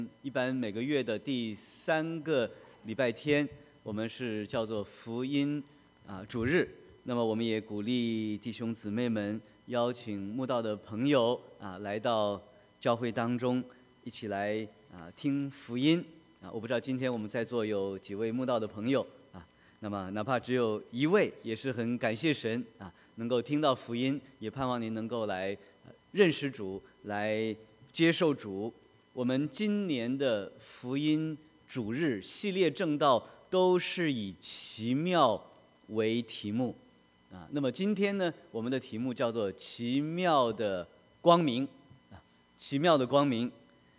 一般每个月的第3个礼拜天，我们是叫做福音主日。那么我们也鼓励弟兄姊妹们邀请慕道的朋友来到教会当中，一起来听福音我不知道今天我们在座有几位慕道的朋友那么哪怕只有一位，也是很感谢神能够听到福音，也盼望您能够来认识主，来接受主。我们今年的福音主日系列正道都是以奇妙为题目那么今天呢，我们的题目叫做奇妙的光明奇妙的光明。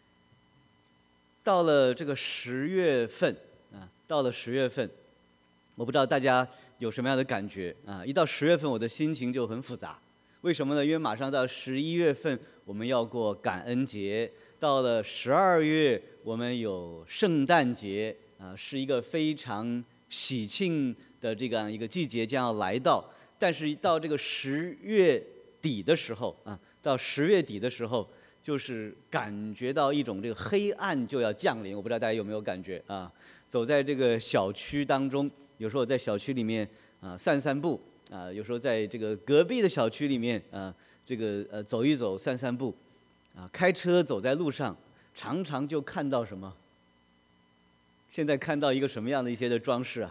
到了这个10月份到了10月份，我不知道大家有什么样的感觉一到10月份我的心情就很复杂。为什么呢？因为马上到11月份我们要过感恩节，到了12月我们有圣诞节是一个非常喜庆的这样一个季节将要来到。但是到这个10月底的时候到10月底的时候，就是感觉到一种这个黑暗就要降临。我不知道大家有没有感觉走在这个小区当中，有时候我在小区里面散散步有时候在这个隔壁的小区里面这个走一走散散步开车走在路上，常常就看到什么？现在看到一个什么样的一些的装饰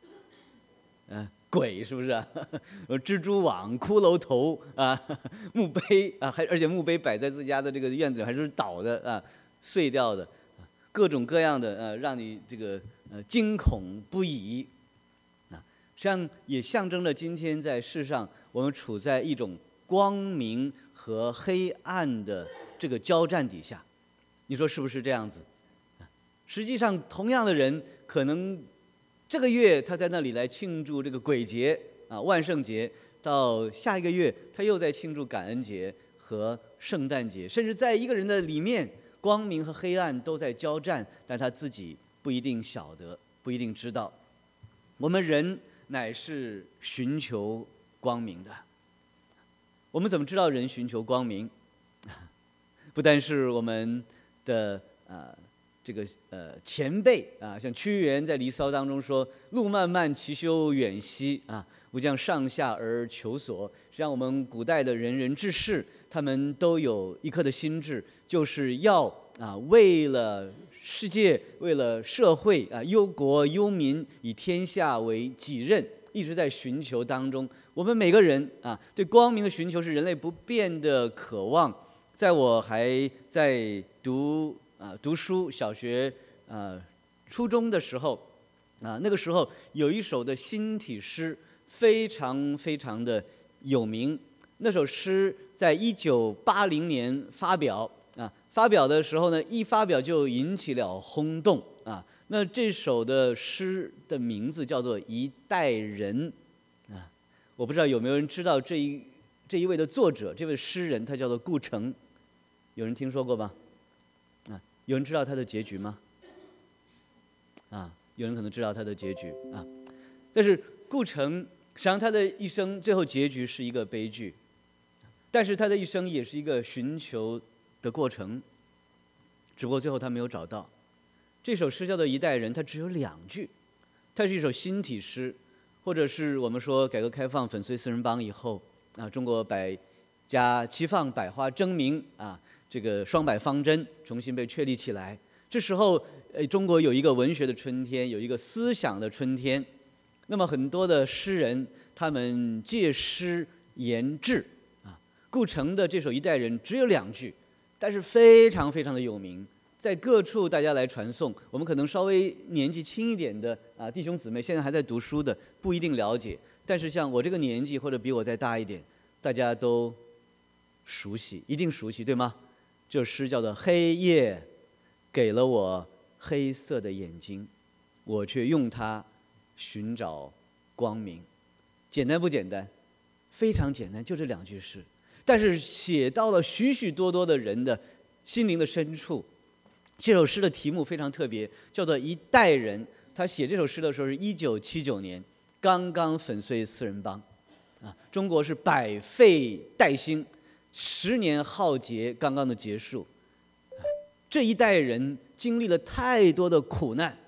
鬼是不是蜘蛛网、骷髅头墓碑而且墓碑摆在自家的这个院子里还是倒的碎掉的，各种各样的让你这个惊恐不已实际上也象征了今天在世上我们处在一种光明和黑暗的这个交战底下。你说是不是这样子？实际上同样的人，可能这个月他在那里来庆祝这个鬼节万圣节，到下一个月他又在庆祝感恩节和圣诞节，甚至在一个人的里面，光明和黑暗都在交战，但他自己不一定晓得，不一定知道。我们人乃是寻求光明的。我们怎么知道人寻求光明？不但是我们的这个前辈像屈原在《离骚》当中说：“路漫漫其修远兮吾将上下而求索。”实际上，我们古代的仁人志士，他们都有一颗的心志，就是要为了世界，为了社会忧国忧民，以天下为己任，一直在寻求当中。我们每个人对光明的寻求是人类不变的渴望。在我还在读书，小学初中的时候那个时候有一首的新体诗非常非常的有名。那首诗在1980年发表发表的时候呢，一发表就引起了轰动那这首的诗的名字叫做《一代人》我不知道有没有人知道这一位的作者，这位诗人他叫做顾城，有人听说过吗？有人知道他的结局吗？有人可能知道他的结局但是顾城实际上他的一生最后结局是一个悲剧，但是他的一生也是一个寻求的过程，只不过最后他没有找到。这首诗叫做《一代人》，它只有2句，它是一首新体诗，或者是我们说改革开放粉碎四人帮以后中国百家齐放，百花争鸣这个双百方针重新被确立起来。这时候中国有一个文学的春天，有一个思想的春天。那么很多的诗人他们借诗言志顾城的这首《一代人》只有2句，但是非常非常的有名，在各处大家来传颂。我们可能稍微年纪轻一点的弟兄姊妹，现在还在读书的不一定了解，但是像我这个年纪或者比我再大一点，大家都熟悉，一定熟悉，对吗？这首诗叫做：“黑夜给了我黑色的眼睛，我却用它寻找光明。”简单不简单？非常简单，就这2句诗，但是写到了许许多多的人的心灵的深处。这首诗的题目非常特别，叫做《一代人》。他写这首诗的时候是1979年，刚刚粉碎四人帮中国是百废待兴，10年浩劫刚刚的结束。 这一代人经历了太多的苦难，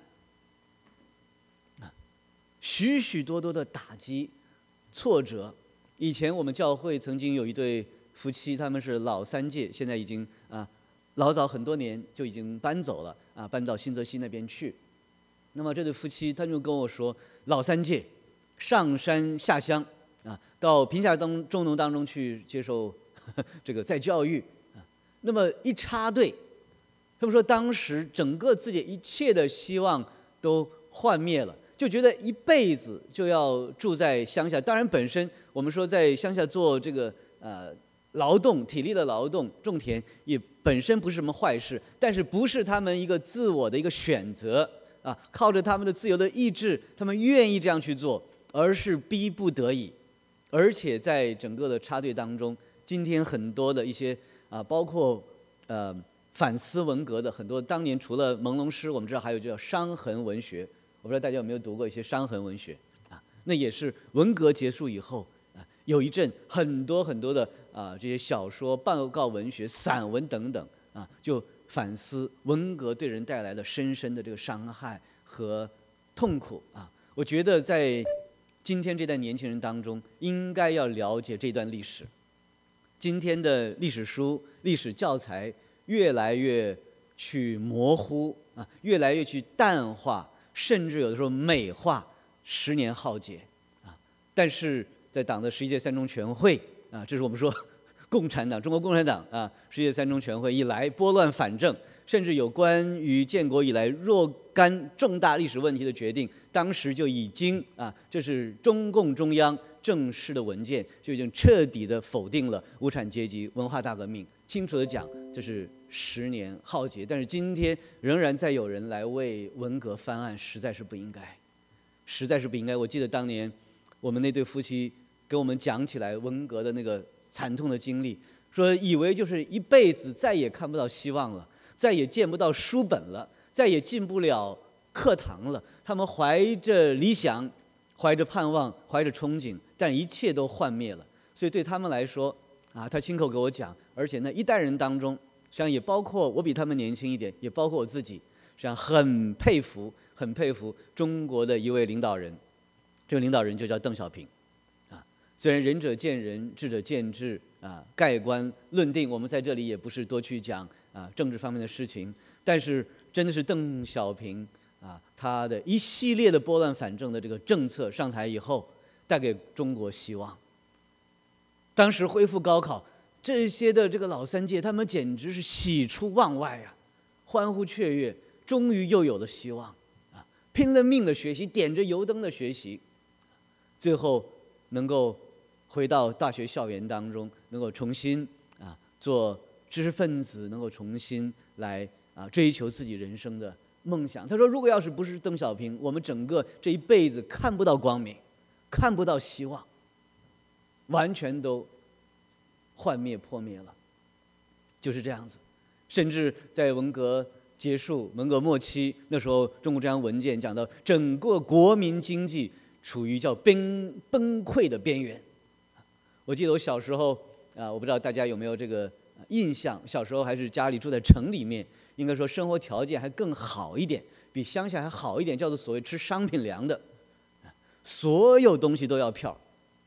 许许多多的打击、挫折。以前我们教会曾经有一对夫妻，他们是老三届，现在已经老早很多年就已经搬走了搬到新泽西那边去。那么这对夫妻他就跟我说，老三届上山下乡到贫下中农当中去接受这个再教育那么一插队，他们说当时整个自己一切的希望都幻灭了，就觉得一辈子就要住在乡下。当然本身我们说在乡下做这个劳动，体力的劳动，种田也本身不是什么坏事，但是不是他们一个自我的一个选择靠着他们的自由的意志，他们愿意这样去做，而是逼不得已。而且在整个的插队当中，今天很多的一些包括反思文革的很多，当年除了朦胧诗，我们知道还有叫伤痕文学。我不知道大家有没有读过一些伤痕文学那也是文革结束以后有一阵很多很多的这些小说、报告文学、散文等等就反思文革对人带来的深深的这个伤害和痛苦我觉得在今天这代年轻人当中，应该要了解这段历史。今天的历史书、历史教材越来越去模糊越来越去淡化，甚至有的时候美化10年浩劫但是在党的11届三中全会这是我们说共产党、中国共产党11届三中全会以来拨乱反正，甚至有关于建国以来若干重大历史问题的决定，当时就已经这是中共中央正式的文件，就已经彻底的否定了无产阶级文化大革命，清楚的讲这是10年浩劫。但是今天仍然再有人来为文革翻案，实在是不应该，实在是不应该。我记得当年我们那对夫妻跟我们讲起来文革的那个惨痛的经历，说以为就是一辈子再也看不到希望了，再也见不到书本了，再也进不了课堂了。他们怀着理想，怀着盼望，怀着憧憬，但一切都幻灭了。所以对他们来说他亲口给我讲，而且那一代人当中，实际上也包括我比他们年轻一点，也包括我自己，实际上很佩服中国的一位领导人，这个领导人就叫邓小平虽然仁者见仁，智者见智盖棺论定，我们在这里也不是多去讲政治方面的事情，但是真的是邓小平他的一系列的拨乱反正的这个政策上台以后，带给中国希望。当时恢复高考，这些的这个老三届，他们简直是喜出望外欢呼雀跃，终于又有了希望拼了命的学习，点着油灯的学习，最后能够回到大学校园当中，能够重新做知识分子，能够重新来追求自己人生的梦想。他说，如果要是不是邓小平，我们整个这一辈子看不到光明，看不到希望，完全都幻灭破灭了，就是这样子。甚至在文革结束、文革末期，那时候中共中央文件讲到，整个国民经济处于叫崩溃的边缘。我记得我小时候我不知道大家有没有这个印象，小时候还是家里住在城里面，应该说生活条件还更好一点，比乡下还好一点，叫做所谓吃商品粮的，所有东西都要票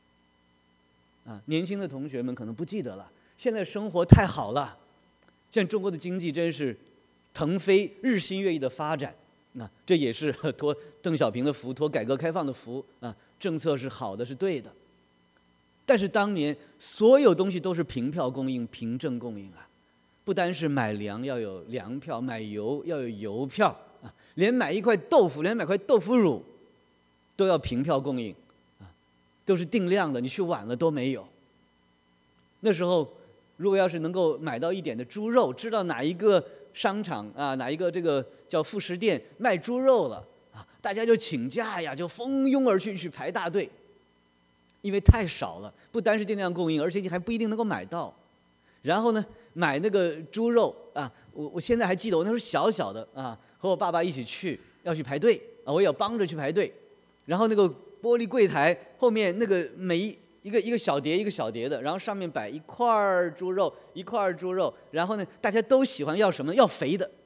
年轻的同学们可能不记得了，现在生活太好了，现在中国的经济真是腾飞，日新月异的发展这也是托邓小平的福，托改革开放的福政策是好的，是对的。但是当年所有东西都是凭票供应、凭证供应不单是买粮要有粮票，买油要有油票连买一块豆腐，连买块豆腐乳都要凭票供应都是定量的，你去晚了都没有。那时候如果要是能够买到一点的猪肉，知道哪一个商场哪一个这个叫副食店卖猪肉了大家就请假呀，就蜂拥而去排大队，因为太少了，不单是定量供应，而且你还不一定能够买到。然后呢，买那个猪肉我现在还记得，我那时候小小的和我爸爸一起要去排队我也要帮着去排队。然后那个玻璃柜台后面那个每一个小碟一个小碟的，然后上面摆一块猪肉一块猪肉，然后呢大家都喜欢要什么？要肥的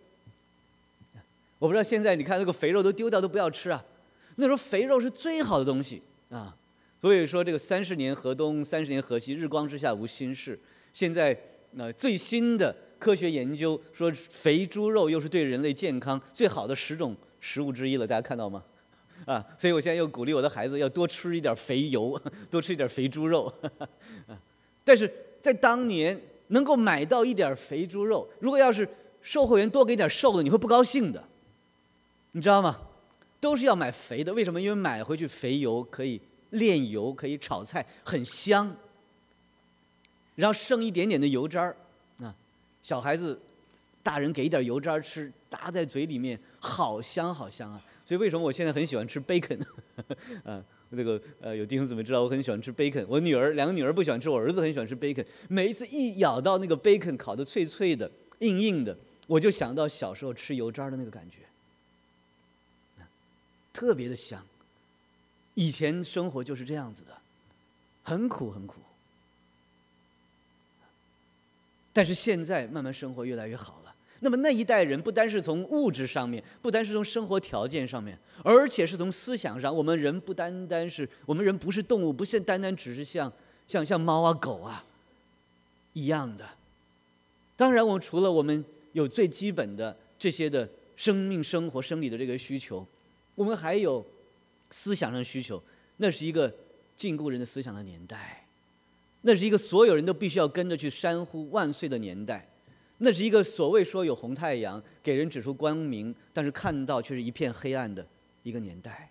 我不知道现在你看那个肥肉都丢掉都不要吃啊，那时候肥肉是最好的东西啊。所以说这个30年河东30年河西，日光之下无新事。现在最新的科学研究说，肥猪肉又是对人类健康最好的10种食物之一了，大家看到吗？所以我现在又鼓励我的孩子要多吃一点肥油，多吃一点肥猪肉。但是在当年能够买到一点肥猪肉，如果要是售货员多给点瘦的，你会不高兴的，你知道吗？都是要买肥的，为什么？因为买回去肥油可以炼油，可以炒菜，很香。然后剩一点点的油渣儿，小孩子、大人给一点油渣吃，搭在嘴里面，好香好香啊！所以为什么我现在很喜欢吃 bacon？ 有弟兄姊妹知道我很喜欢吃 bacon。我2个女儿不喜欢吃，我儿子很喜欢吃 bacon。每一次一咬到那个 bacon 烤得脆脆的、硬硬的，我就想到小时候吃油渣的那个感觉，特别的香。以前生活就是这样子的，很苦很苦。但是现在慢慢生活越来越好了。那么那一代人不单是从物质上面，不单是从生活条件上面，而且是从思想上。我们人不是动物，不是单单只是像猫啊狗啊一样的。当然，除了我们有最基本的这些的生命、生活、生理的这个需求，我们还有思想上的需求。那是一个禁锢人的思想的年代。那是一个所有人都必须要跟着去山呼万岁的年代，那是一个所谓说有红太阳给人指出光明，但是看到却是一片黑暗的一个年代，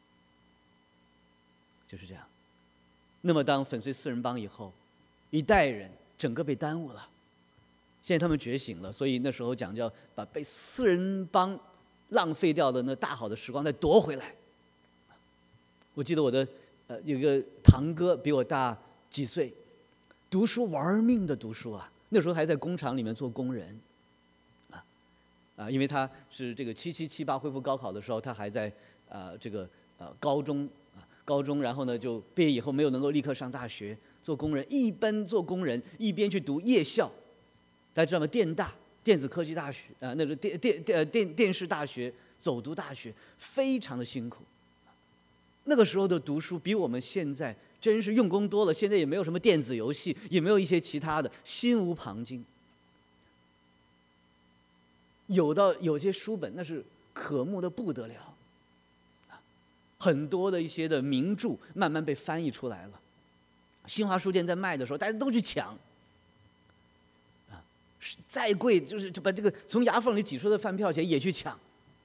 就是这样。那么当粉碎4人帮以后，一代人整个被耽误了，现在他们觉醒了，所以那时候讲叫把被4人帮浪费掉的那大好的时光再夺回来。我记得我的有一个堂哥比我大几岁，读书玩命的读书啊，那时候还在工厂里面做工人，因为他是这个7778恢复高考的时候，他还在高中，然后呢就毕业以后没有能够立刻上大学，做工人，一边做工人一边去读夜校，大家知道吗？电子科技大学那是电视大学，走读大学，非常的辛苦。那个时候的读书比我们现在真是用功多了，现在也没有什么电子游戏，也没有一些其他的，心无旁骛。有些书本那是可慕的不得了，很多的一些的名著慢慢被翻译出来了。新华书店在卖的时候，大家都去抢，再贵就把这个从牙缝里挤出的饭票钱也去抢，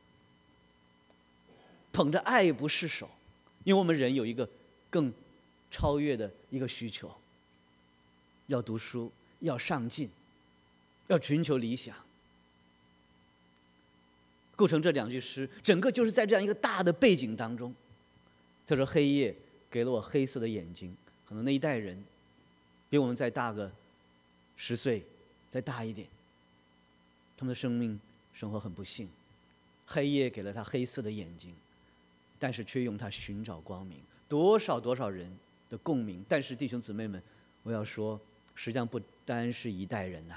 捧着爱不释手。因为我们人有一个更超越的一个需求，要读书，要上进，要寻求理想，构成这2句诗，整个就是在这样一个大的背景当中。他说：“黑夜给了我黑色的眼睛。”可能那一代人比我们再大个10岁，再大一点，他们的生活很不幸。黑夜给了他黑色的眼睛，但是却用它寻找光明，多少人的共鸣。但是弟兄姊妹们，我要说，实际上不单是一代人呐，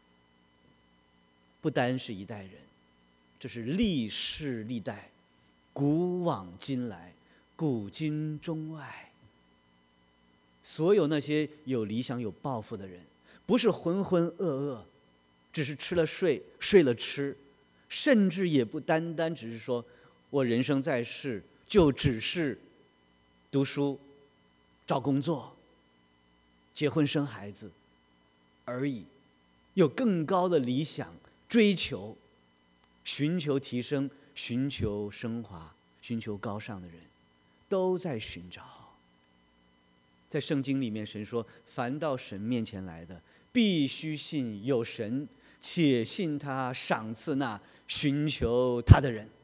不单是一代人，这是历世历代，古往今来，古今中外，所有那些有理想有抱负的人，不是浑浑噩噩，只是吃了睡，睡了吃，甚至也不单单只是说我人生在世就只是读书、找工作、结婚生孩子而已，有更高的理想追求，寻求提升，寻求升华，寻求高尚的人，都在寻找。在圣经里面，神说：“凡到神面前来的，必须信有神，且信他赏赐那寻求他的人。”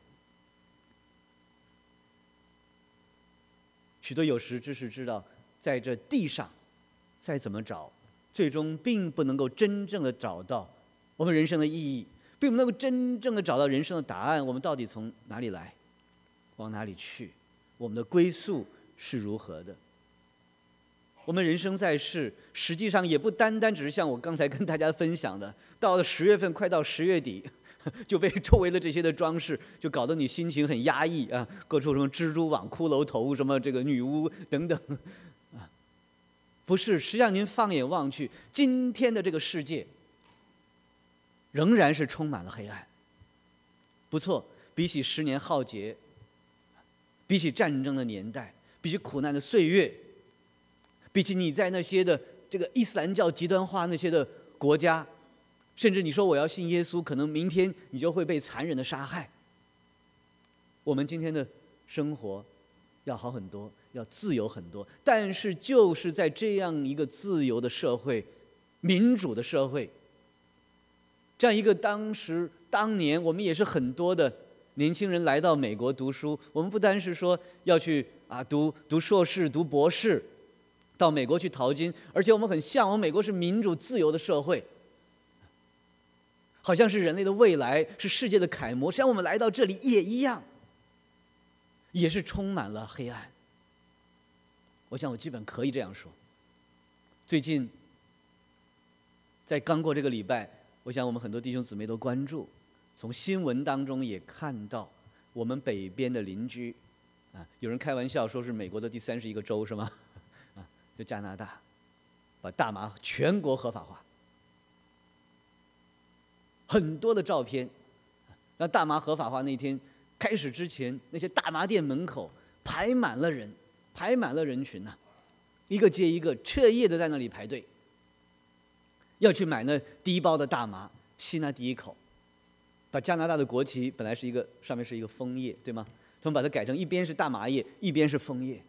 许多有识之士知道，在这地上再怎么找，最终并不能够真正的找到我们人生的意义，并不能够真正的找到人生的答案。我们到底从哪里来，往哪里去？我们的归宿是如何的？我们人生在世，实际上也不单单只是像我刚才跟大家分享的，到了10月份，快到10月底， 就被周围的这些的装饰就搞得你心情很压抑啊，各处什么蜘蛛网、骷髅头、什么这个女巫等等啊，不是，实际上您放眼望去，今天的这个世界仍然是充满了黑暗。不错，比起10年浩劫，比起战争的年代，比起苦难的岁月，比起你在那些的这个伊斯兰教极端化那些的国家，甚至你说我要信耶稣，可能明天你就会被残忍的杀害。我们今天的生活要好很多，要自由很多，但是就是在这样一个自由的社会、民主的社会，这样一个当年我们也是很多的年轻人来到美国读书，我们不单是说要去读硕士、读博士，到美国去淘金，而且我们很向往美国是民主自由的社会，好像是人类的未来，是世界的楷模。实际上我们来到这里也一样，也是充满了黑暗。我想我基本可以这样说。最近在刚过这个礼拜，我想我们很多弟兄姊妹都关注，从新闻当中也看到我们北边的邻居有人开玩笑说是美国的第31个州是吗？就加拿大把大麻全国合法化，很多的照片。那大麻合法化那天开始之前，那些大麻店门口排满了人群一个接一个，彻夜的在那里排队，要去买那第一包的大麻，吸那第一口。把加拿大的国旗本来是上面是一个枫叶，对吗？他们把它改成一边是大麻叶，一边是枫叶。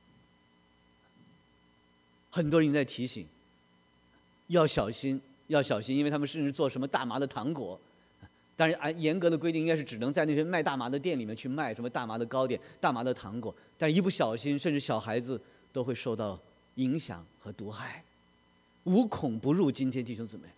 很多人在提醒，要小心，因为他们甚至做什么大麻的糖果。当然，按严格的规定，应该是只能在那些卖大麻的店里面去卖什么大麻的糕点、大麻的糖果。但是一不小心，甚至小孩子都会受到影响和毒害，无孔不入。今天弟兄姊妹，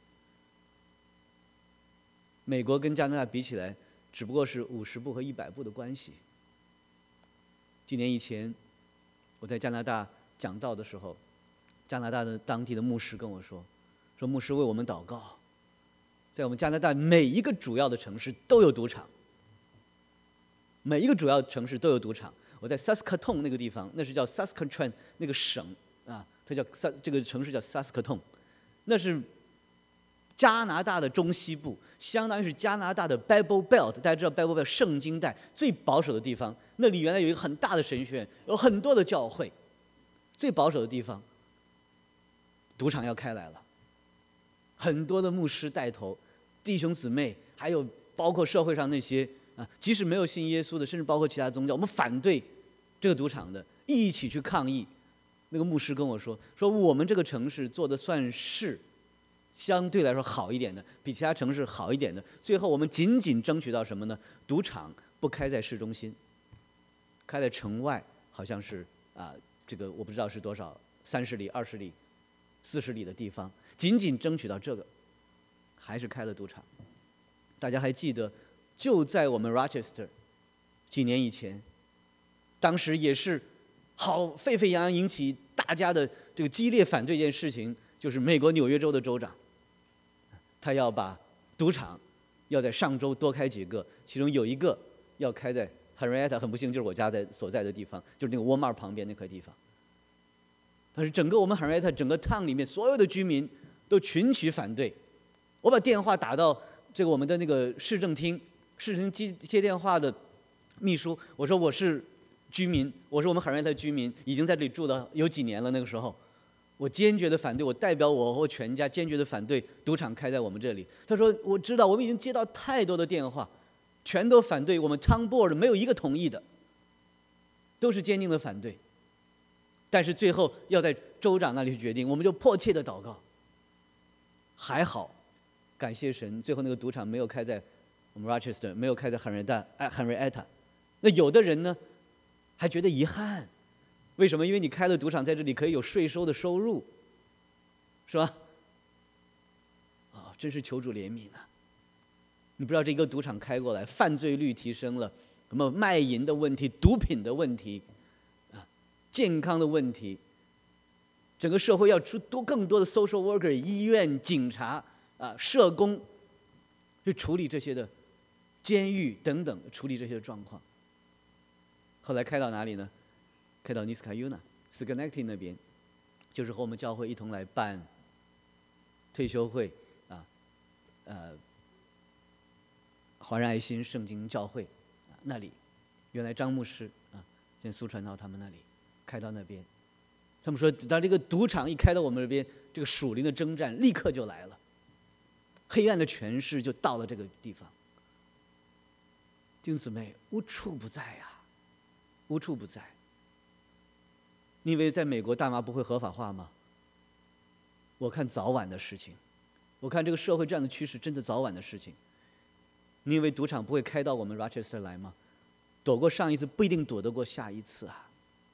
美国跟加拿大比起来，只不过是50步和100步的关系。几年以前，我在加拿大讲道的时候，加拿大的当地的牧师跟我说牧师为我们祷告，在我们加拿大每一个主要的城市都有赌场，每一个主要城市都有赌场。我在 Saskatoon 那个地方，那是叫 Saskatchewan 那个省它叫这个城市叫 Saskatoon， 那是加拿大的中西部，相当于是加拿大的 Bible Belt。 大家知道 Bible Belt 圣经带最保守的地方，那里原来有一个很大的神学院，有很多的教会。最保守的地方，赌场要开来了，很多的牧师带头，弟兄姊妹，还有包括社会上那些即使没有信耶稣的，甚至包括其他宗教，我们反对这个赌场的，一起去抗议。那个牧师跟我说我们这个城市做的算是相对来说好一点的，比其他城市好一点的。最后我们仅仅争取到什么呢？赌场不开在市中心，开在城外，好像是这个我不知道是多少，30里、20里、40里的地方，仅仅争取到这个，还是开了赌场。大家还记得，就在我们 Rochester 几年以前，当时也是好沸沸扬扬，引起大家的这个激烈反对这件事情，就是美国纽约州的州长，他要把赌场要在上周多开几个，其中有一个要开在Henrietta， 很不幸就是我家所在的地方，就是那个 Walmart 旁边那块地方。但是整个我们 Henrietta 整个 town 里面所有的居民都群起反对。我把电话打到这个我们的那个市政厅接电话的秘书，我说我是居民，我说我们 Henrietta 居民，已经在这里住了有几年了。那个时候，我坚决的反对，我代表我和全家坚决的反对赌场开在我们这里。他说我知道，我们已经接到太多的电话，全都反对，我们 town board 没有一个同意的，都是坚定的反对。但是最后要在州长那里去决定，我们就迫切的祷告。还好，感谢神，最后那个赌场没有开在我们 Rochester， 没有开在 Henrietta。那有的人呢，还觉得遗憾，为什么？因为你开了赌场，在这里可以有税收的收入，是吧？真是求主怜悯啊！你不知道这一个赌场开过来，犯罪率提升了，什么卖淫的问题、毒品的问题，健康的问题，整个社会要出更多的 social worker、医院、警察社工，去处理这些的监狱等等处理这些状况。后来开到哪里呢？开到尼斯卡尤纳、斯科内蒂那边，就是和我们教会一同来办退休会华人爱心圣经教会那里，原来张牧师现在苏传道他们那里开到那边，他们说当这个赌场一开到我们这边，这个属灵的征战立刻就来了，黑暗的权势就到了这个地方。弟兄姊妹，无处不在啊，无处不在。你以为在美国大麻不会合法化吗？我看早晚的事情，我看这个社会这样的趋势真的早晚的事情。你以为赌场不会开到我们 Rochester 来吗？躲过上一次不一定躲得过下一次啊。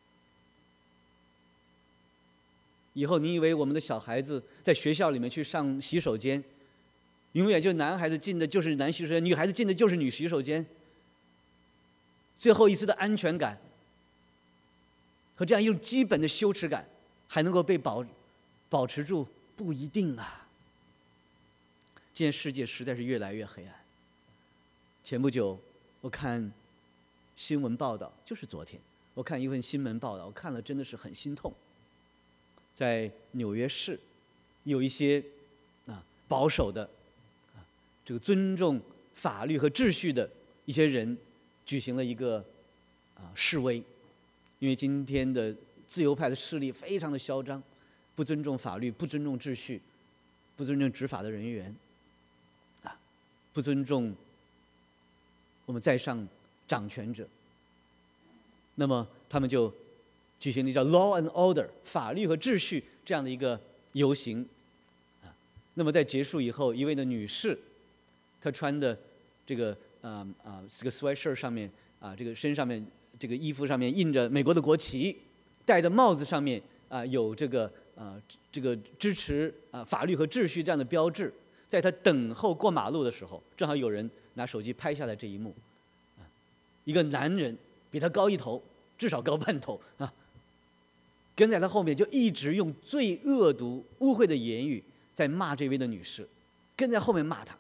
以后你以为我们的小孩子在学校里面去上洗手间，永远就男孩子进的就是男洗手间，女孩子进的就是女洗手间，最后一丝的安全感和这样一种基本的羞耻感还能够被保持住？不一定啊。今天世界实在是越来越黑暗。前不久我看新闻报道，就是昨天我看一份新闻报道，我看了真的是很心痛。在纽约市有一些保守的这个尊重法律和秩序的一些人举行了一个示威，因为今天的自由派的势力非常的嚣张，不尊重法律，不尊重秩序，不尊重执法的人员不尊重我们在上掌权者。那么他们就举行了叫 Law and Order 法律和秩序这样的一个游行那么在结束以后，一位的女士，她穿的这个这个 sweatshirt 上面这个身上面这个衣服上面印着美国的国旗，戴的帽子上面有这个支持法律和秩序这样的标志。在她等候过马路的时候，正好有人拿手机拍下来这一幕一个男人比她高一头，至少高半头跟在她后面就一直用最恶毒污秽的言语在骂这位的女士，跟在后面骂她。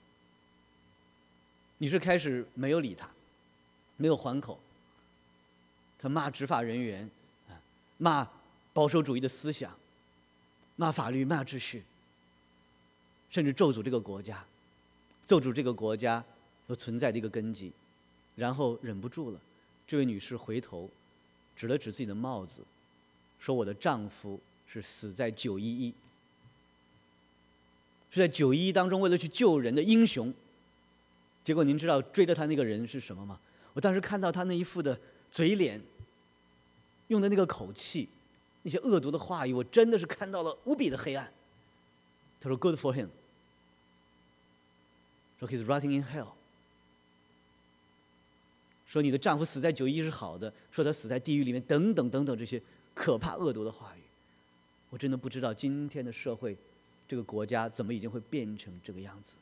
女士开始没有理他，没有还口，她骂执法人员骂保守主义的思想，骂法律，骂秩序，甚至咒诅这个国家，咒诅这个国家所存在的一个根基。然后忍不住了，这位女士回头指了指自己的帽子，说我的丈夫是死在911，是在911当中为了去救人的英雄。结果您知道追着他那个人是什么吗？我当时看到他那一副的嘴脸，用的那个口气，那些恶毒的话语，我真的是看到了无比的黑暗。他说 Good for him， 说 He's rotting in hell， 说你的丈夫死在911是好的，说他死在地狱里面，等等等等，这些可怕恶毒的话语。我真的不知道今天的社会，这个国家怎么已经会变成这个样子。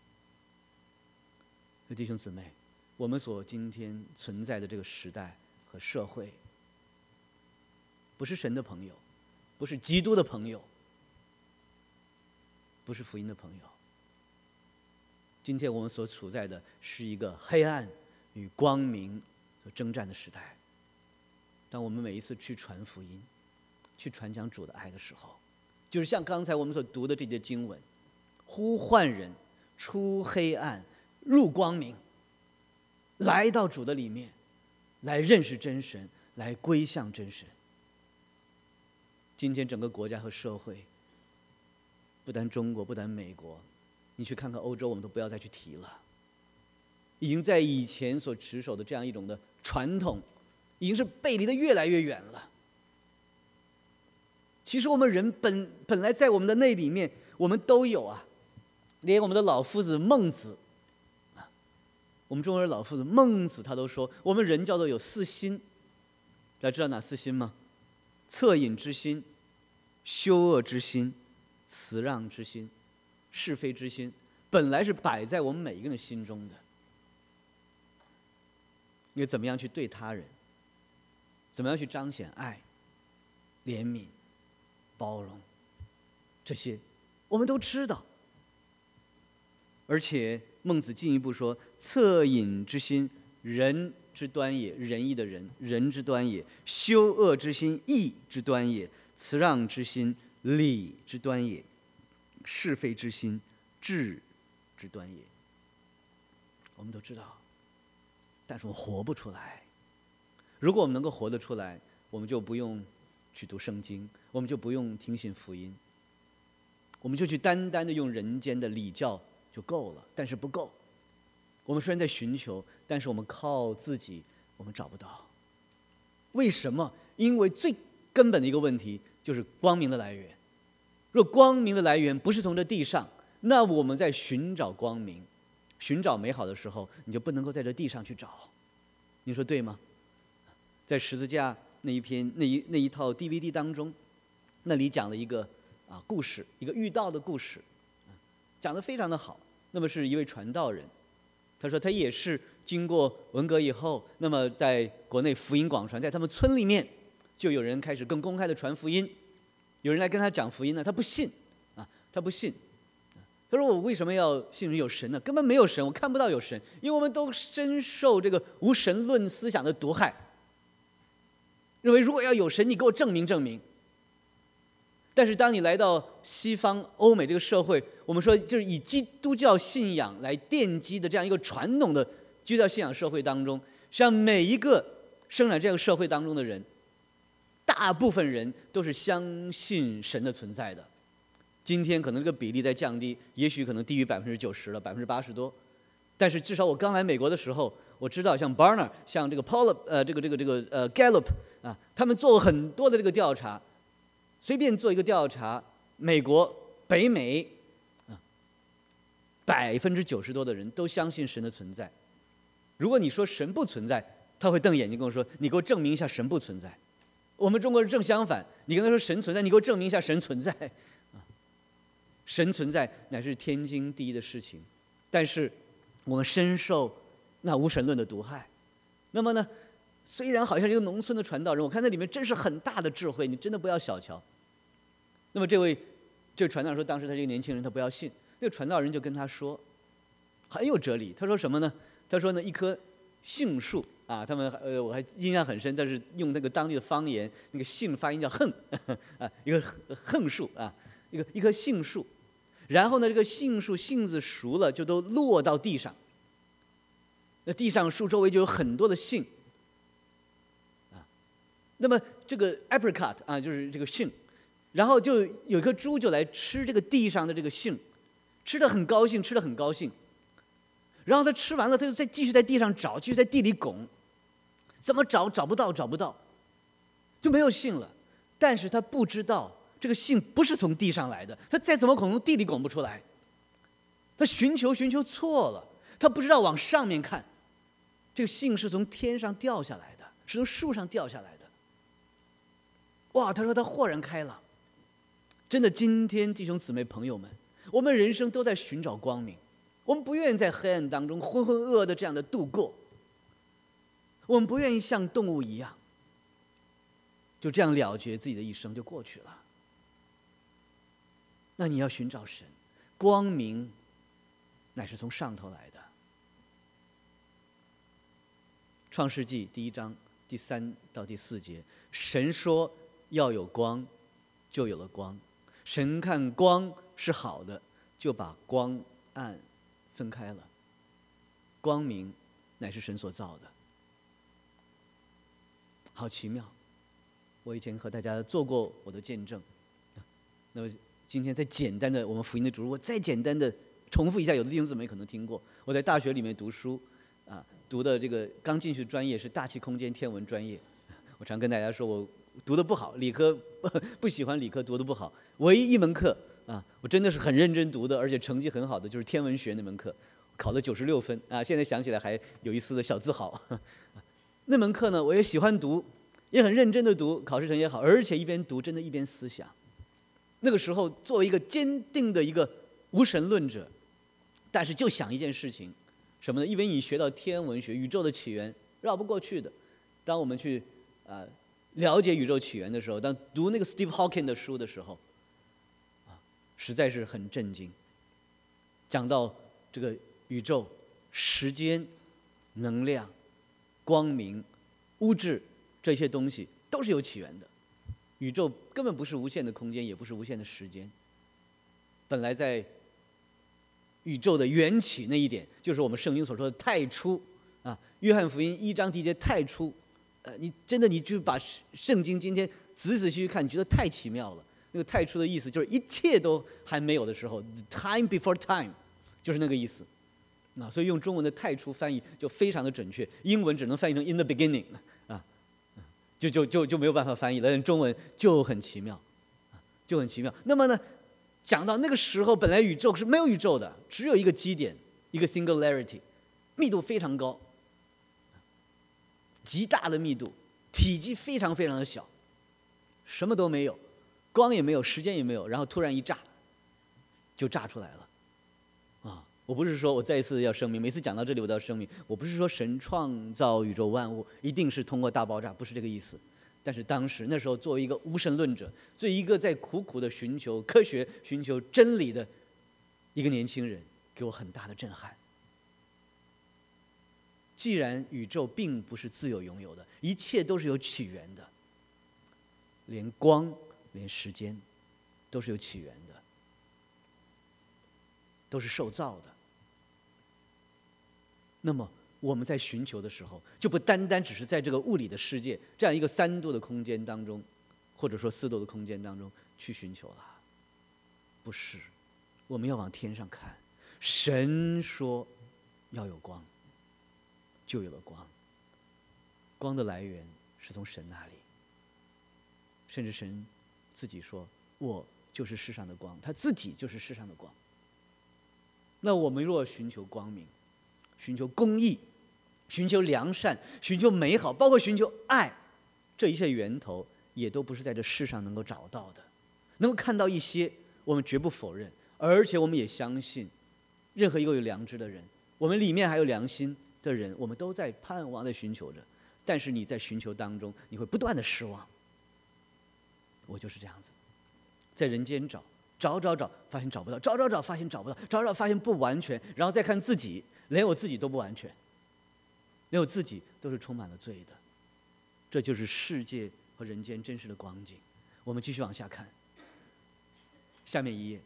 弟兄姊妹，我们所今天存在的这个时代和社会，不是神的朋友，不是基督的朋友，不是福音的朋友。今天我们所处在的是一个黑暗与光明和征战的时代。当我们每一次去传福音，去传讲主的爱的时候，就是像刚才我们所读的这节经文，呼唤人出黑暗入光明，来到主的里面，来认识真神，来归向真神。今天整个国家和社会，不单中国，不单美国，你去看看欧洲，我们都不要再去提了。已经在以前所持守的这样一种的传统，已经是背离的越来越远了。其实我们人本来在我们的那里面，我们都有连我们的老夫子孟子我们中国人老夫子孟子他都说，我们人叫做有4心。大家知道哪4心吗？恻隐之心、羞恶之心、辞让之心、是非之心，本来是摆在我们每一个人心中的。你怎么样去对他人，怎么样去彰显爱、怜悯、包容，这些我们都知道。而且孟子进一步说：恻隐之心，人之端也；仁义的仁，人之端也；羞恶之心，义之端也；辞让之心，礼之端也；是非之心，智之端也。我们都知道，但是我们活不出来。如果我们能够活得出来，我们就不用去读圣经，我们就不用听信福音，我们就去单单的用人间的礼教就够了。但是不够，我们虽然在寻求，但是我们靠自己我们找不到。为什么？因为最根本的一个问题就是光明的来源。若光明的来源不是从这地上，那我们在寻找光明、寻找美好的时候，你就不能够在这地上去找。你说对吗？在十字架那一套 DVD 当中，那里讲了一个故事，一个遇到的故事，讲得非常的好。那么是一位传道人，他说他也是经过文革以后，那么在国内福音广传，在他们村里面就有人开始更公开的传福音，有人来跟他讲福音呢，他不信他不信。他说我为什么要信有神呢？根本没有神，我看不到有神，因为我们都深受这个无神论思想的毒害，认为如果要有神，你给我证明证明。但是当你来到西方欧美这个社会，我们说就是以基督教信仰来奠基的这样一个传统的基督教信仰社会当中，实际上每一个生长这个社会当中的人，大部分人都是相信神的存在的。今天可能这个比例在降低，也许可能低于90%了，80%多。但是至少我刚来美国的时候，我知道像 Barna， 像这个 Gallup 他们做过很多的这个调查，随便做一个调查，美国、北美90%多的人都相信神的存在。如果你说神不存在，他会瞪眼睛跟我说：“你给我证明一下神不存在。”我们中国人正相反，你跟他说神存在，你给我证明一下神存在。神存在乃是天经地义的事情，但是我们深受那无神论的毒害。那么呢，虽然好像一个农村的传道人，我看那里面真是很大的智慧，你真的不要小瞧。那么这位传道人说，当时他是一个年轻人，他不要信。那个传道人就跟他说，很有哲理。他说什么呢？他说呢，一棵杏树他们我还印象很深，但是用那个当地的方言，那个杏发音叫横一个横树一棵杏树。然后呢，这个杏树杏子熟了，就都落到地上。那地上树周围就有很多的杏那么这个 apricot 就是这个杏，然后就有一颗猪就来吃这个地上的这个杏，吃得很高兴，吃得很高兴。然后他吃完了，他就再继续在地上找，继续在地里拱，怎么找不到，就没有杏了。但是他不知道。这个杏不是从地上来的，他再怎么拱，地里拱不出来。他寻求错了，他不知道往上面看，这个杏是从天上掉下来的，是从树上掉下来的。哇，他说他豁然开朗。真的，今天弟兄姊妹朋友们，我们人生都在寻找光明，我们不愿意在黑暗当中浑浑噩噩的这样的度过，我们不愿意像动物一样，就这样了结自己的一生就过去了。那你要寻找神，光明乃是从上头来的。创世纪1章第3到第4节，神说要有光，就有了光。神看光是好的，就把光暗分开了。光明乃是神所造的，好奇妙。我以前和大家做过我的见证，那么今天再简单的我们福音的主日，我再简单的重复一下，有的弟兄姊妹可能听过。我在大学里面读书读的这个刚进去的专业是大气空间天文专业。我常跟大家说，我读的不好，理科不喜欢理科，读的不好。唯一一门课我真的是很认真读的，而且成绩很好的，就是天文学那门课，考了96分现在想起来还有一丝的小自豪。那门课呢，我也喜欢读，也很认真的读，考试成绩也好，而且一边读真的一边思想。那个时候作为一个坚定的一个无神论者，但是就想一件事情，什么呢？因为你学到天文学宇宙的起源绕不过去的。当我们去了解宇宙起源的时候，当读那个 Steve Hawking 的书的时候实在是很震惊。讲到这个宇宙、时间、能量、光明、物质这些东西都是有起源的。宇宙根本不是无限的空间，也不是无限的时间。本来在宇宙的缘起那一点，就是我们圣经所说的太初啊。约翰福音1章第1节太初，你真的你就把圣经今天仔仔细细看，你觉得太奇妙了。那个太初的意思就是一切都还没有的时候 ，time before time， 就是那个意思。所以用中文的太初翻译就非常的准确，英文只能翻译成 in the beginning 啊，就没有办法翻译了。但中文就很奇妙，就很奇妙。那么呢，讲到那个时候，本来宇宙是没有宇宙的，只有一个基点，一个 singularity， 密度非常高，极大的密度，体积非常非常的小，什么都没有，光也没有，时间也没有，然后突然一炸，就炸出来了。我不是说，我再一次要声明，每次讲到这里我都要声明，我不是说神创造宇宙万物一定是通过大爆炸，不是这个意思。但是当时那时候作为一个无神论者，作为一个在苦苦的寻求科学、寻求真理的一个年轻人，给我很大的震撼。既然宇宙并不是自由拥有的，一切都是有起源的，连光、连时间都是有起源的，都是受造的。那么我们在寻求的时候，就不单单只是在这个物理的世界这样一个3度的空间当中，或者说4度的空间当中去寻求了，不是，我们要往天上看。神说要有光，就有了光。光的来源是从神那里，甚至神自己说：“我就是世上的光。”他自己就是世上的光。那我们若寻求光明，寻求公义，寻求良善，寻求美好，包括寻求爱，这一切源头也都不是在这世上能够找到的。能够看到一些，我们绝不否认，而且我们也相信，任何一个有良知的人，我们里面还有良心的人，我们都在盼望，在寻求着。但是你在寻求当中，你会不断的失望。我就是这样子，在人间找，发现找不到，找，发现找不到，找，发现不完全，然后再看自己，连我自己都不完全，连我自己都是充满了罪的。这就是世界和人间真实的光景。我们继续往下看，下面一页，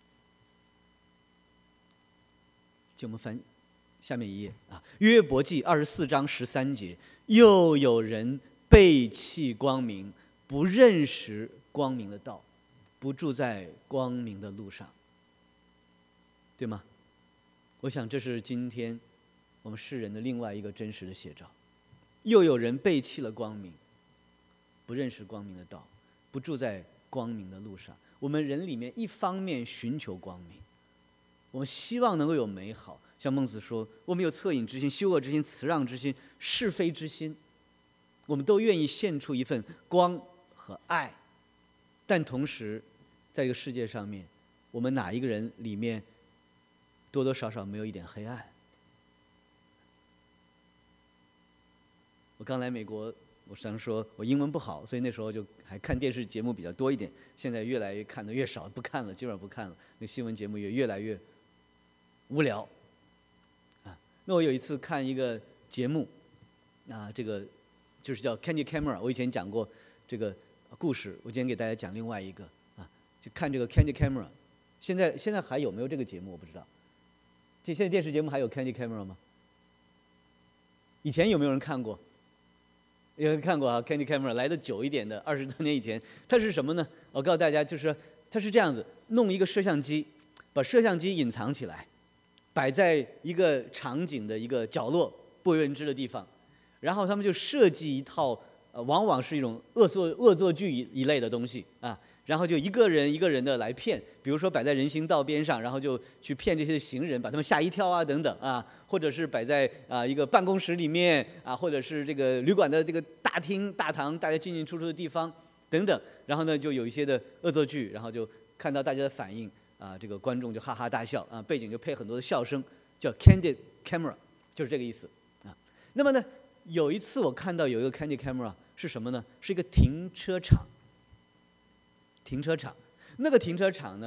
请我们翻下面一页啊。约伯记24章13节，又有人背弃光明，不认识光明的道，不住在光明的路上，对吗？我想这是今天我们世人的另外一个真实的写照。又有人背弃了光明，不认识光明的道，不住在光明的路上。我们人里面一方面寻求光明，我们希望能够有美好，像孟子说，我们有恻隐之心、羞恶之心、辞让之心、是非之心，我们都愿意献出一份光和爱。但同时在这个世界上面，我们哪一个人里面多多少少没有一点黑暗？我刚来美国，我常说我英文不好，所以那时候就还看电视节目比较多一点，现在越来越看得越少，不看了，基本上不看了。那新闻节目也越来越无聊啊。那我有一次看一个节目啊，这个就是叫 Candy Camera， 我以前讲过这个故事，我今天给大家讲另外一个啊，就看这个 Candy Camera。现在还有没有这个节目我不知道。现在电视节目还有 Candy Camera 吗？以前有没有人看过？有人看过啊 ，Candy Camera 来的久一点的，20多年以前，它是什么呢？我告诉大家，就是它是这样子，弄一个摄像机，把摄像机隐藏起来，摆在一个场景的一个角落不为人知的地方，然后他们就设计一套，往往是一种恶作剧一类的东西啊。然后就一个人一个人的来骗，比如说摆在人行道边上，然后就去骗这些行人，把他们吓一跳啊等等啊，或者是摆在一个办公室里面啊，或者是这个旅馆的这个大厅大堂，大家进进出出的地方等等。然后呢，就有一些的恶作剧，然后就看到大家的反应啊，这个观众就哈哈大笑啊，背景就配很多的笑声，叫 Candy Camera， 就是这个意思啊。那么呢，有一次我看到有一个 Candy Camera 是什么呢？是一个停车场。那个停车场呢，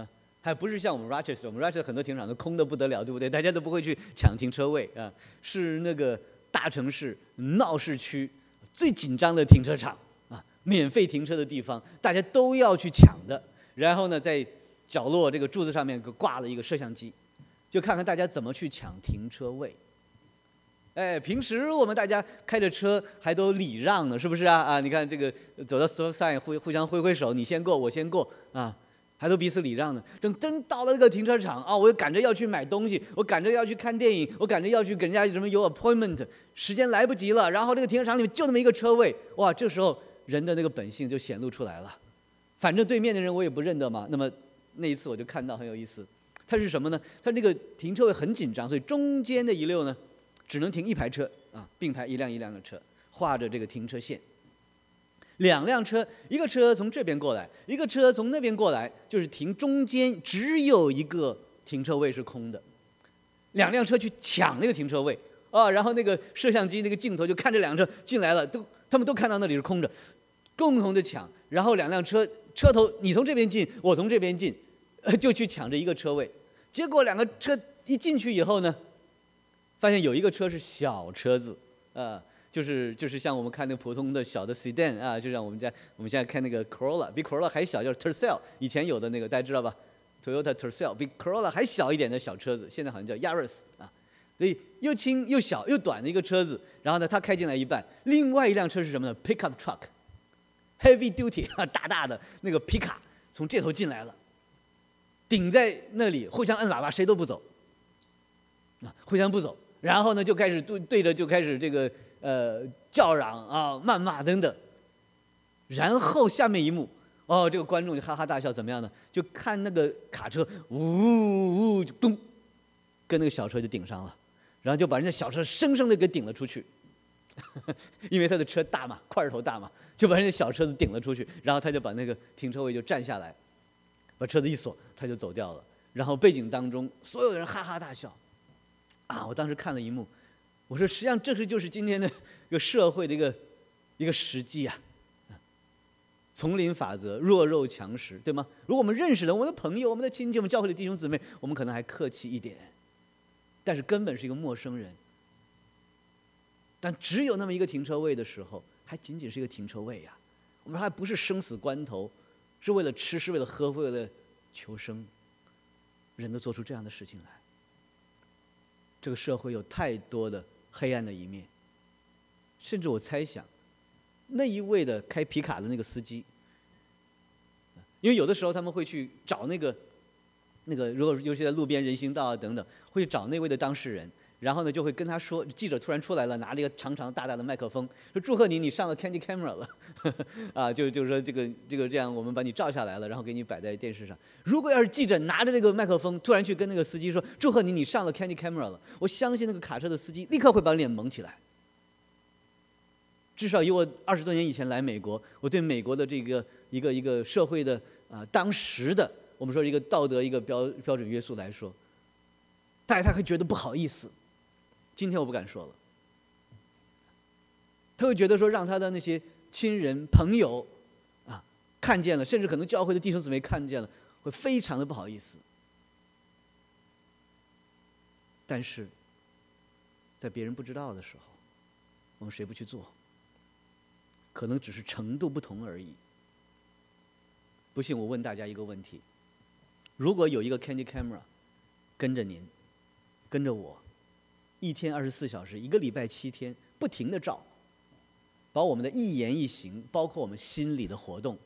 还不是像我们 Rochester 很多停车场都空得不得了，对不对？大家都不会去抢停车位啊，是那个大城市闹市区最紧张的停车场啊，免费停车的地方，大家都要去抢的。然后呢，在角落这个柱子上面挂了一个摄像机，就看看大家怎么去抢停车位。哎，平时我们大家开着车还都礼让呢，是不是啊？啊，你看这个走到 stop sign 互相挥手，你先过我先过啊，还都彼此礼让呢。真到了这个停车场啊，我又赶着要去买东西，我赶着要去看电影，我赶着要去跟人家什么有 appointment， 时间来不及了。然后这个停车场里面就那么一个车位，哇，这时候人的那个本性就显露出来了。反正对面的人我也不认得嘛。那么那一次我就看到很有意思，它是什么呢？它那个停车位很紧张，所以中间的一溜呢，只能停一排车啊，并排一辆一辆的车，画着这个停车线。2辆车，一个车从这边过来，一个车从那边过来，就是停中间只有一个停车位是空的。2辆车去抢那个停车位啊，然后那个摄像机那个镜头就看这2辆车进来了，他们都看到那里是空着，共同的抢。然后2辆车头你从这边进，我从这边进，就去抢着一个车位。结果2个车一进去以后呢，发现有一个车是小车子，就是像我们看那个普通的小的 sedan 啊，就像我们现在看那个 Corolla， 比 Corolla 还小，就是 Tercel， 以前有的那个大家知道吧 ？Toyota Tercel 比 Corolla 还小一点的小车子，现在好像叫 Yaris 啊，所以又轻又小又短的一个车子。然后呢，它开进来一半，另外一辆车是什么呢 ？Pickup truck。Heavy duty 大的那个皮卡从这头进来了，顶在那里，互相摁喇叭，谁都不走，互相不走。然后呢，就开始对着就开始这个叫嚷啊、谩骂等等。然后下面一幕，哦，这个观众就哈哈大笑，怎么样呢？就看那个卡车呜就咚，跟那个小车就顶上了，然后就把人家小车生生的给顶了出去。因为他的车大嘛，块头大嘛，就把人家小车子顶了出去，然后他就把那个停车位就占下来，把车子一锁，他就走掉了。然后背景当中所有人哈哈大笑，啊！我当时看了一幕，我说实际上这就是今天的一个社会的一个实际啊，丛林法则，弱肉强食，对吗？如果我们认识人，我们的朋友、我们的亲戚、我们教会的弟兄姊妹，我们可能还客气一点，但是根本是一个陌生人。但只有那么一个停车位的时候，还仅仅是一个停车位呀。我们还不是生死关头，是为了吃，是为了喝，为了求生，人都做出这样的事情来。这个社会有太多的黑暗的一面，甚至我猜想，那一位的开皮卡的那个司机，因为有的时候他们会去找那个，如果尤其在路边人行道啊等等，会找那位的当事人。然后呢，就会跟他说，记者突然出来了，拿着一个长长大大的麦克风，说祝贺你，你上了 Candy Camera 了，啊，就是说这个这样，我们把你照下来了，然后给你摆在电视上。如果要是记者拿着这个麦克风，突然去跟那个司机说祝贺你，你上了 Candy Camera 了，我相信那个卡车的司机立刻会把脸蒙起来。至少以我20多年以前来美国，我对美国的这个一个社会的当时的我们说一个道德一个标准约束来说，大家他会觉得不好意思。今天我不敢说了，他会觉得说让他的那些亲人朋友啊看见了，甚至可能教会的弟兄姊妹看见了，会非常的不好意思。但是在别人不知道的时候，我们谁不去做？可能只是程度不同而已。不信我问大家一个问题：如果有一个 Candy Camera 跟着您，跟着我，1天24小时，1个礼拜7天，不停的照，把我们的一言一行，包括我们心里的活动，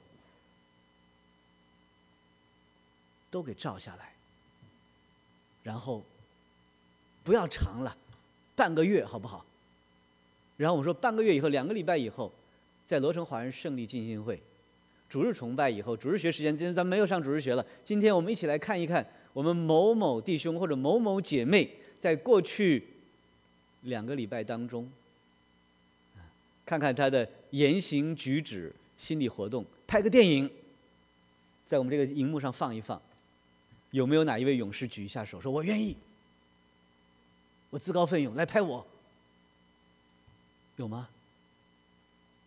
都给照下来。然后不要长了，半个月好不好？然后我说半个月以后，2个礼拜以后，在罗城华人胜利浸信会主日崇拜以后，主日学时间，今天咱们没有上主日学了，今天我们一起来看一看我们某某弟兄或者某某姐妹在过去2个礼拜当中，看看他的言行举止、心理活动，拍个电影，在我们这个荧幕上放一放。有没有哪一位勇士举一下手，说我愿意，我自告奋勇来拍我？有吗？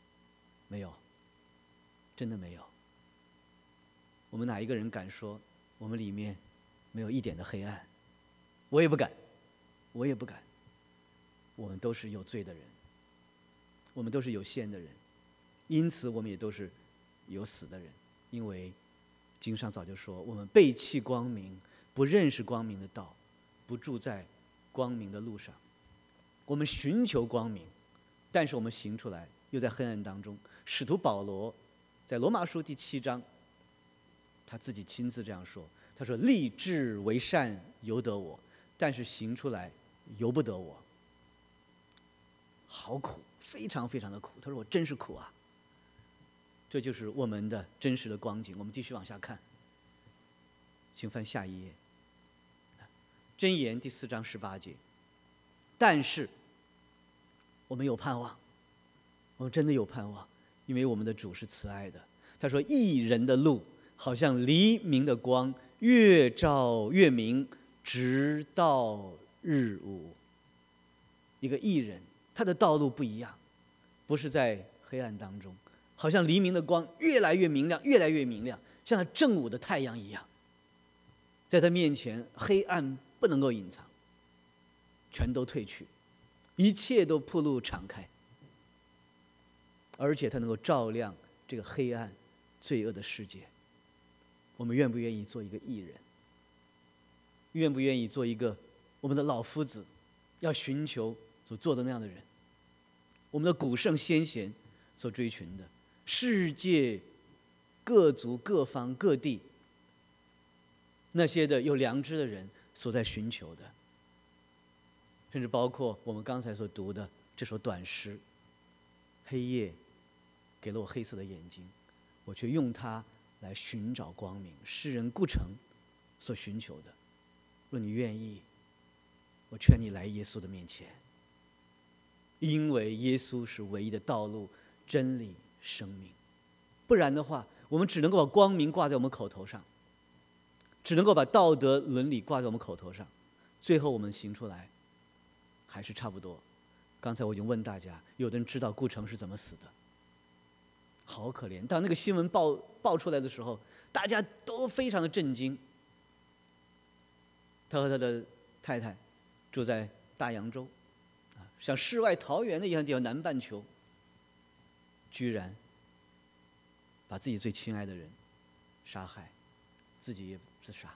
没有，真的没有。我们哪一个人敢说我们里面没有一点的黑暗。我也不敢，我也不敢。我们都是有罪的人，我们都是有限的人，因此我们也都是有死的人。因为经上早就说，我们背弃光明，不认识光明的道，不住在光明的路上。我们寻求光明，但是我们行出来又在黑暗当中。使徒保罗在罗马书第7章，他自己亲自这样说，他说：立志为善由得我，但是行出来由不得我。好苦，非常非常的苦。他说我真是苦啊。这就是我们的真实的光景。我们继续往下看，请翻下一页。箴言第4章18节。但是我们有盼望，我们真的有盼望，因为我们的主是慈爱的。他说义人的路好像黎明的光，越照越明，直到日午。一个义人，他的道路不一样，不是在黑暗当中，好像黎明的光越来越明亮，越来越明亮，像他正午的太阳一样。在他面前，黑暗不能够隐藏，全都褪去，一切都暴露敞开，而且他能够照亮这个黑暗罪恶的世界。我们愿不愿意做一个义人？愿不愿意做一个我们的老夫子要寻求所做的那样的人？我们的古圣先贤所追寻的，世界各族各方各地那些的有良知的人所在寻求的，甚至包括我们刚才所读的这首短诗：黑夜给了我黑色的眼睛，我却用它来寻找光明。诗人顾城所寻求的，若你愿意，我劝你来耶稣的面前，因为耶稣是唯一的道路、真理、生命。不然的话，我们只能够把光明挂在我们口头上，只能够把道德伦理挂在我们口头上，最后我们行出来还是差不多。刚才我已经问大家，有的人知道顾城是怎么死的，好可怜。当那个新闻爆出来的时候，大家都非常的震惊。他和他的太太住在大洋洲，像世外桃源的一样的地方，南半球，居然把自己最亲爱的人杀害，自己也自杀。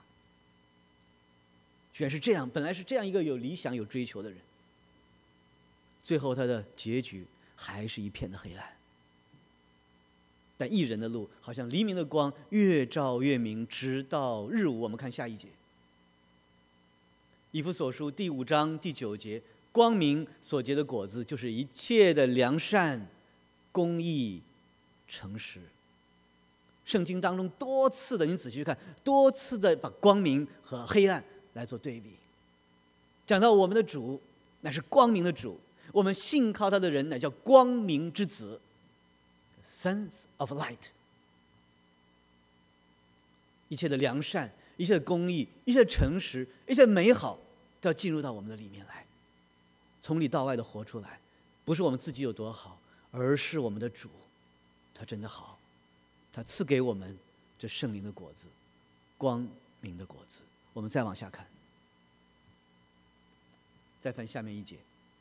居然是这样，本来是这样一个有理想有追求的人，最后他的结局还是一片的黑暗。但义人的路好像黎明的光，越照越明，直到日午。我们看下一节，以弗所书第5章第9节，光明所结的果子，就是一切的良善、公义、诚实。圣经当中多次的，你仔细去看，多次的把光明和黑暗来做对比，讲到我们的主乃是光明的主，我们信靠他的人乃叫光明之子 ，Sons of Light。一切的良善，一切的公义，一切的诚实，一切的美好，都要进入到我们的里面来，从里到外的活出来。不是我们自己有多好，而是我们的主，他真的好，他赐给我们这圣灵的果子，光明的果子。我们再往下看，再翻下面一节。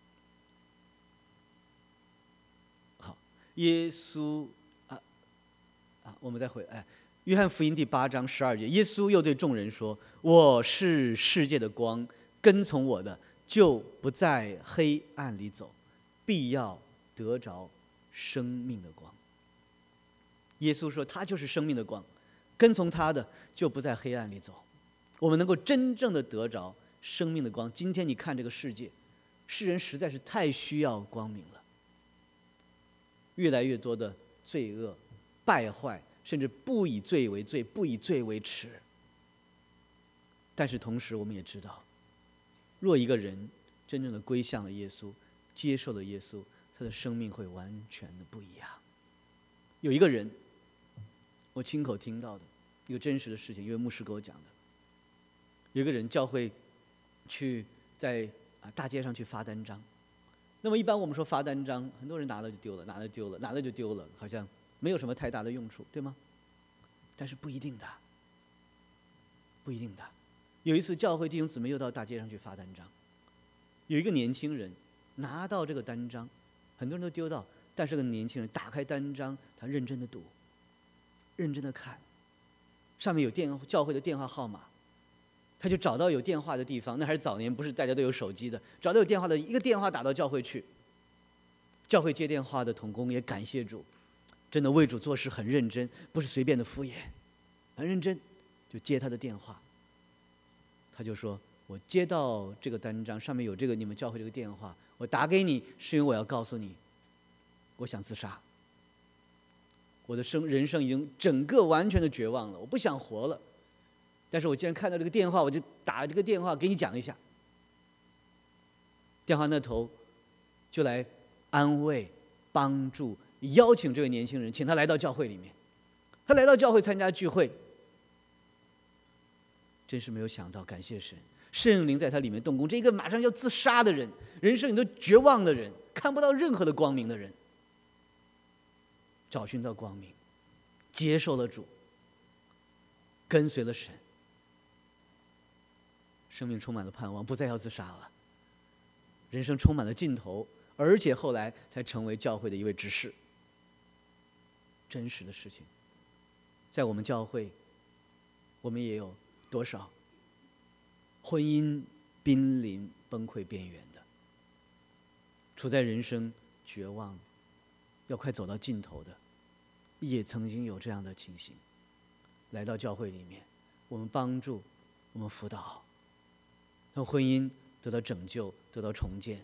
好，耶稣我们再回来。约翰福音第8章12节，耶稣又对众人说：“我是世界的光，跟从我的，就不在黑暗里走，必要得着生命的光。”耶稣说他就是生命的光，跟从他的就不在黑暗里走。我们能够真正的得着生命的光。今天你看这个世界，世人实在是太需要光明了，越来越多的罪恶、败坏，甚至不以罪为罪，不以罪为耻。但是同时我们也知道，若一个人真正的归向了耶稣，接受了耶稣，他的生命会完全的不一样。有一个人，我亲口听到的一个真实的事情，一位牧师给我讲的。有一个人教会去在大街上去发单张，那么一般我们说发单张，很多人拿了就丢了，拿了丢了，拿了就丢了，好像没有什么太大的用处，对吗？但是不一定的。 不一定的。有一次教会弟兄姊妹又到大街上去发单张，有一个年轻人拿到这个单张，很多人都丢到，但是个年轻人打开单张，他认真的读，认真的看，上面有教会的电话号码，他就找到有电话的地方，那还是早年不是大家都有手机的，找到有电话的一个电话打到教会去，教会接电话的同工也感谢主，真的为主做事很认真，不是随便的敷衍，很认真，就接他的电话。他就说，我接到这个单张，上面有这个你们教会这个电话，我打给你是因为我要告诉你，我想自杀，我的人生已经整个完全的绝望了，我不想活了，但是我既然看到这个电话，我就打这个电话给你讲一下。电话那头就来安慰、帮助、邀请这位年轻人，请他来到教会里面。他来到教会参加聚会，真是没有想到，感谢神，圣灵在他里面动工。这个马上要自杀的人，人生里都绝望的人，看不到任何的光明的人，找寻到光明，接受了主，跟随了神，生命充满了盼望，不再要自杀了，人生充满了尽头，而且后来才成为教会的一位执事。真实的事情，在我们教会，我们也有多少婚姻濒临崩溃边缘的，处在人生绝望要快走到尽头的，也曾经有这样的情形，来到教会里面，我们帮助，我们辅导，让婚姻得到拯救，得到重建。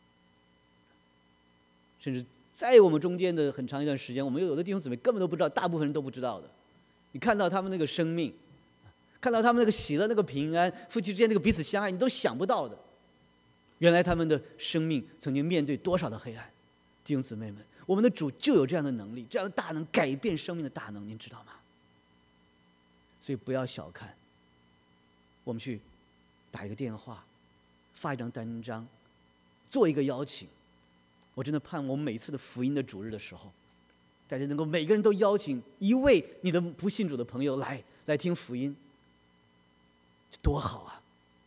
甚至在我们中间的很长一段时间，我们有的弟兄姊妹根本都不知道，大部分人都不知道的。你看到他们那个生命，看到他们那个喜乐、那个平安，夫妻之间那个彼此相爱，你都想不到的。原来他们的生命曾经面对多少的黑暗。弟兄姊妹们，我们的主就有这样的能力，这样的大能，改变生命的大能，您知道吗？所以不要小看，我们去打一个电话，发一张单张，做一个邀请。我真的盼我们每一次的福音的主日的时候，大家能够每个人都邀请一位你的不信主的朋友来听福音，这多好啊！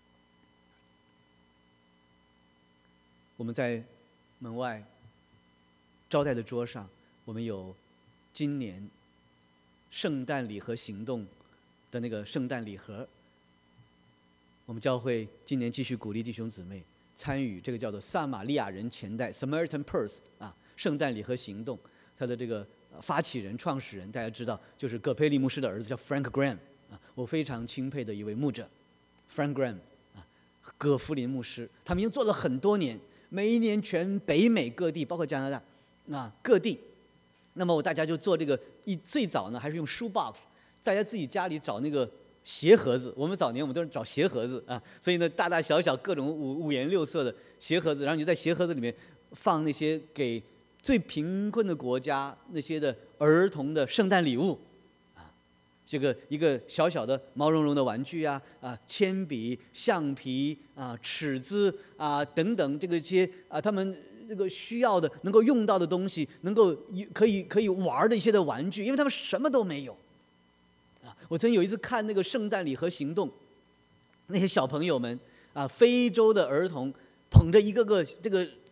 我们在门外招待的桌上，我们有今年圣诞礼盒行动的那个圣诞礼盒。我们教会今年继续鼓励弟兄姊妹参与这个叫做撒玛利亚人钱袋 （Samaritan Purse） 圣诞礼盒行动。他的这个发起人、创始人，大家知道，就是葛培理牧师的儿子，叫 Frank Graham 我非常钦佩的一位牧者 ，Frank Graham 葛福林牧师，他们已经做了很多年，每一年全北美各地，包括加拿大各地。那么大家就做这个最早呢还是用书 box， 大家自己家里找那个鞋盒子，我们早年我们都是找鞋盒子所以呢大大小小各种五颜六色的鞋盒子，然后你就在鞋盒子里面放那些给最贫困的国家那些的儿童的圣诞礼物这个一个小小的毛茸茸的玩具铅笔、橡皮尺子等等这个些他们这个需要的能够用到的东西，能够可以玩的一些的玩具，因为他们什么都没有我曾有一次看那个圣诞礼盒行动，那些小朋友们非洲的儿童捧着一个个这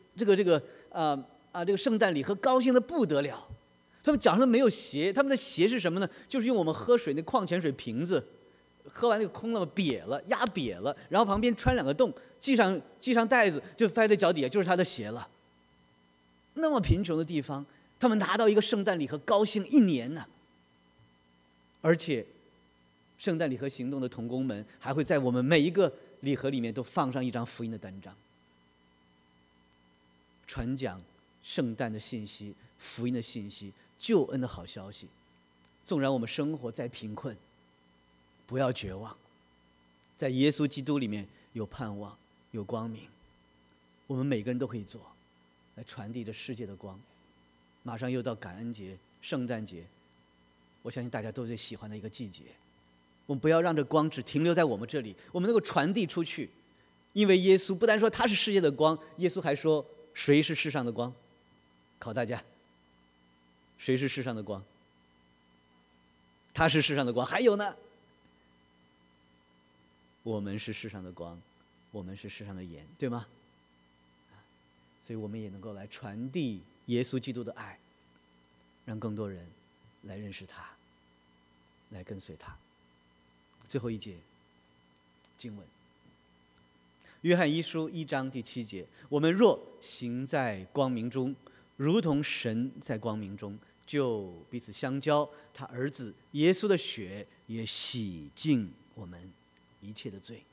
个圣诞礼盒，高兴的不得了。他们脚上没有鞋，他们的鞋是什么呢？就是用我们喝水那矿泉水瓶子，喝完那个空了瘪了，压瘪了，然后旁边穿2个洞，系上带子，就放在脚底下，就是他的鞋了。那么贫穷的地方，他们拿到一个圣诞礼盒，高兴1年呢。而且圣诞礼盒行动的同工们还会在我们每一个礼盒里面都放上一张福音的单张，传讲圣诞的信息、福音的信息、救恩的好消息。纵然我们生活再贫困，不要绝望，在耶稣基督里面有盼望、有光明，我们每个人都可以做，来传递着世界的光。马上又到感恩节、圣诞节，我相信大家都最喜欢的一个季节。我们不要让这光只停留在我们这里，我们能够传递出去。因为耶稣不单说他是世界的光，耶稣还说谁是世上的光？考大家，谁是世上的光？他是世上的光。还有呢， 我们是世上的光，我们是世上的盐，对吗？所以我们也能够来传递耶稣基督的爱，让更多人来认识他，来跟随他。最后一节经文，约翰一书1章第7节，我们若行在光明中，如同神在光明中，就彼此相交，他儿子耶稣的血也洗净我们一切的罪。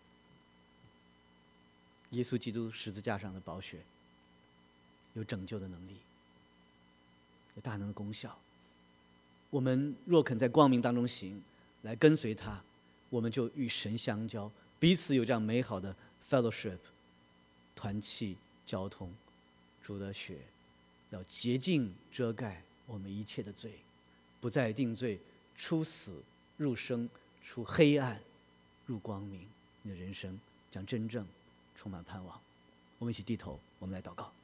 耶稣基督十字架上的宝血有拯救的能力，有大能的功效。我们若肯在光明当中行，来跟随他，我们就与神相交，彼此有这样美好的 fellowship 团契交通。主的血要洁净遮盖我们一切的罪，不再定罪，出死入生，出黑暗入光明。你的人生将真正充满盼望。我们一起低头，我们来祷告。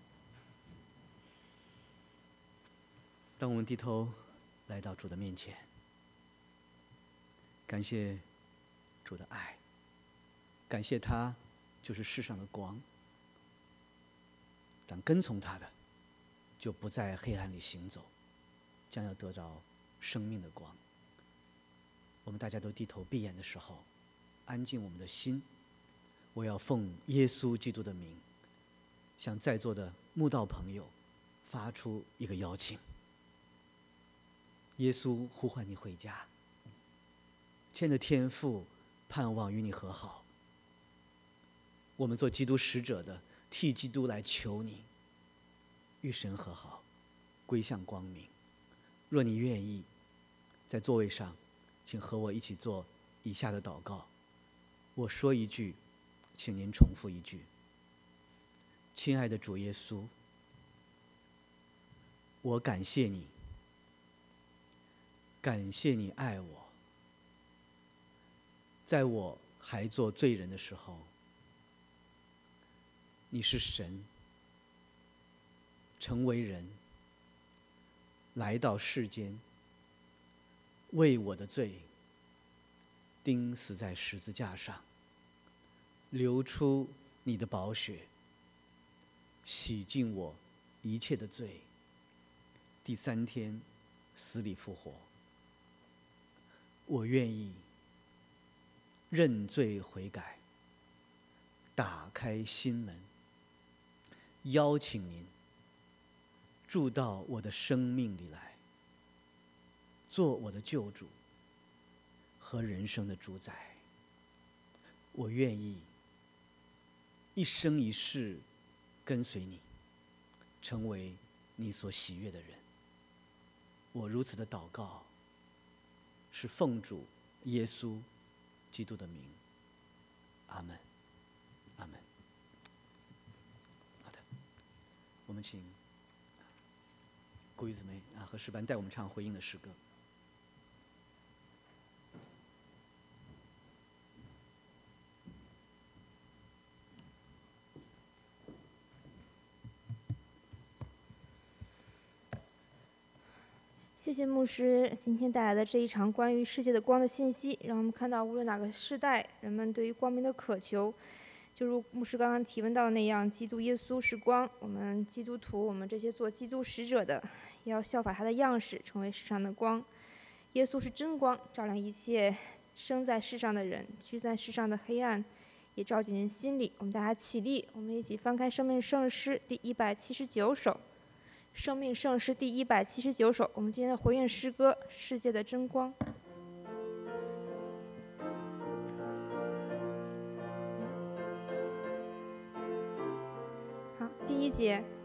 当我们低头来到主的面前，感谢主的爱，感谢他就是世上的光。但跟从他的，就不在黑暗里行走，将要得着生命的光。我们大家都低头闭眼的时候，安静我们的心。我要奉耶稣基督的名，向在座的慕道朋友发出一个邀请。耶稣呼唤你回家，亲爱的天父盼望与你和好。我们做基督使者的，替基督来求你，与神和好，归向光明。若你愿意，在座位上，请和我一起做以下的祷告。我说一句，请您重复一句。亲爱的主耶稣，我感谢你，感谢你爱我。在我还做罪人的时候，你是神，成为人，来到世间，为我的罪钉死在十字架上，流出你的宝血，洗净我一切的罪。第3天死里复活。我愿意认罪悔改，打开心门，邀请您住到我的生命里来，做我的救主和人生的主宰。我愿意一生一世跟随你，成为你所喜悦的人。我如此的祷告，是奉主耶稣基督的名。阿们，阿们。好的，我们请顾玉姊妹和诗班带我们唱回应的诗歌。 谢谢牧师今天带来的这一场关于世界的光的信息，让我们看到无论哪个世代，人们对于光明的渴求，就如牧师刚刚提问到的那样，基督耶稣是光，我们基督徒，我们这些做基督使者的，也要效法他的样式，成为世上的光。耶稣是真光，照亮一切生在世上的人，驱散世上的黑暗，也照进人心里。我们大家起立，我们一起翻开生命圣诗第179首。生命圣诗第179首，我们今天的回应诗歌《世界的真光》。好，第1节。